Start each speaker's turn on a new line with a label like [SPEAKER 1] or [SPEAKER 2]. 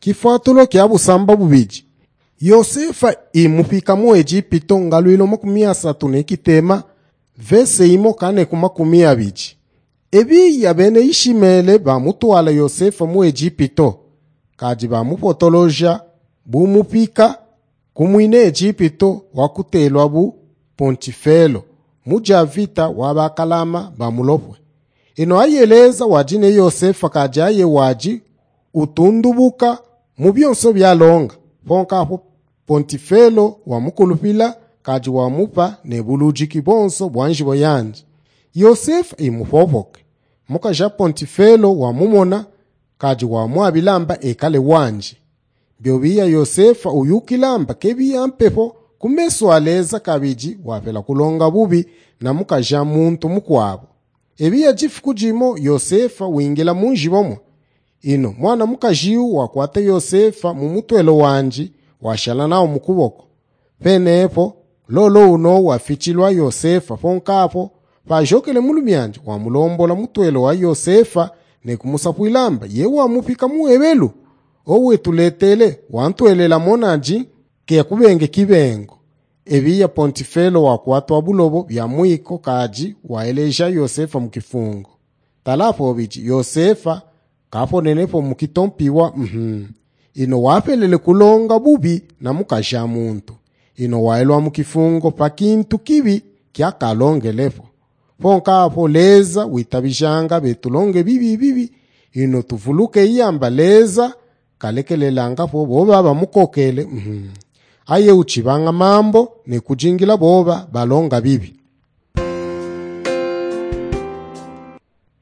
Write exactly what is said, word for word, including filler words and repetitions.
[SPEAKER 1] Kifuatulo kya busamba bubiji. Yosefa imufika mu Egipito ngalwilo makumi asatu n'ekitema vese imo kane ku makumi abiri. Ebiya bene Ishimele bamutwala Yosefa mu Egipito kaji bamupotoloja bumupika kumwine Egipito wakutelwa bu Pontifelo mujavita wabakalama bamulopwe. Ino ayeleza wajine Yosefa kaji aye waji utundubuka mu byonso byalonga ponka apo Pontifelo wamukulupila kaji wamupa nebuluji kibonso bwanjibo yanji. Yosefa imupopoke mukaja Pontifelo wamumona kaji wamuabilamba ekale wanji. Biobiya Yosefa uyukilamba kebiya mpepo kumeso aleza kabiji wapela kulonga bubi na mukaja muntu mukwabo. Ebiya jifukujimo Yosefa wingila munjibomo. Ino mwana mukajiu wakwate Yosefa mumutwelo wanji washala nao mukuboko. Penepo lolo uno wafichilwa Yosefa ponkapo pajokele mulumyanji wamulombola mutwelo wa Yosefa ne kumusapuilamba yewe wamupika muebelu. Owe tuletele wantwelela monaji kia kubenge kibengo. Ebiya Pontifelo wakwatwa bulobo bya mwiko kaji waeleja Yosefa mukifungo. Talapo obiji Yosefa kapo nenepo mukitompiwa mhm. Ino wapelele kulonga bubi na mukasha muntu. Ino waelwa mukifungo pa kintu kibi kia kalongelepo. Ponka hapo leza witabijanga betulonge bibi bibi. Ino tuvuluke iyamba leza kalekelelanga po boba bamukokele mhm. Aye uchibanga mambo ne kujingila boba balonga bibi.